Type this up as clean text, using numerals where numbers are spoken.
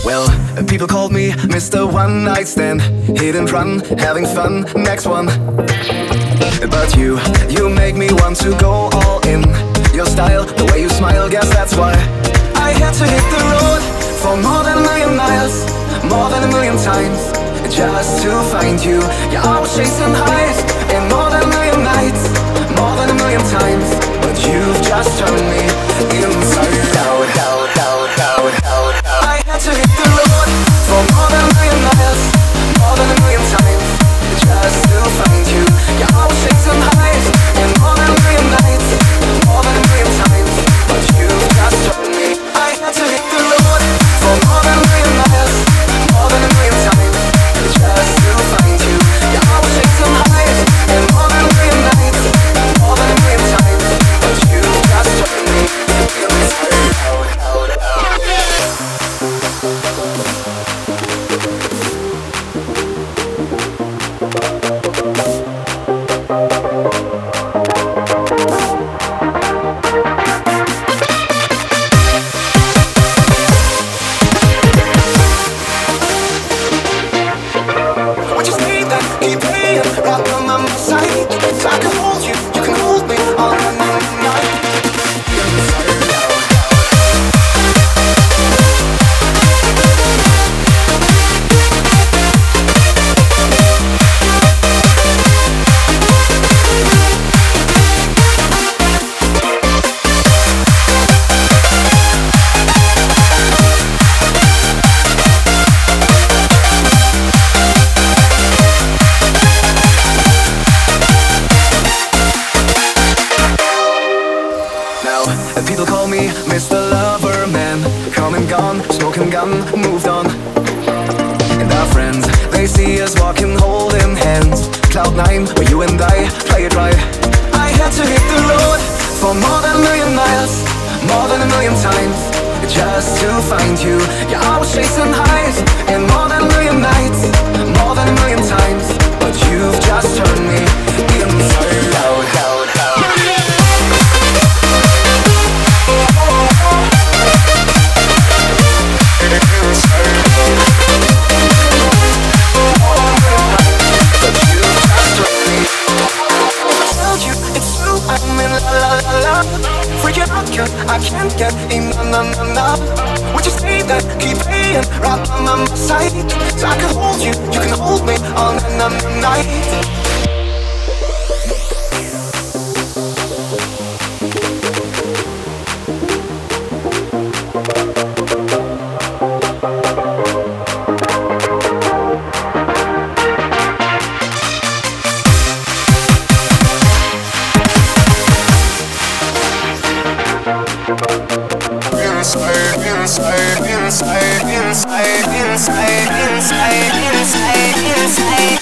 Well, people called me Mr. One Night Stand, hit and run, having fun, next one. But you make me want to go all in. Your style, the way you smile, guess that's why I had to hit the road for more than a million miles, more than a million times, just to find you. Yeah, I was chasing highs in more than a million nights, more than a million times, but you've just turned me inside out, out, out, out, out. I had to hit the road for more than a million miles, more than a million times, just to find you. Yeah, I was chasing highs in more than a million nights, more than a million times, but you've just turned me. I had to hit the road for more than a million miles, more than a million times, just to find you. Yeah, I was chasing highs in more than a million nights, more than a million times, but you've just turned me inside out, out, out. What you say that keep playing right by my side, so I can hold you, you can hold me all night. Inside out. And people call me Mr. Lover Man, come and gone, smoking gun, moved on. And our friends, they see us walking holding hands, Cloud9, where you and I play it right. I had to hit the road for more than a million miles, more than a million times, just to find you. Yeah, I was chasing highs in more than a million nights, more than a million times, but you've just turned me inside out, out, out. Freaking out, girl, I can't get enough. Would you say that keep playing right by my side, so I can hold you, you can hold me all night. Inside.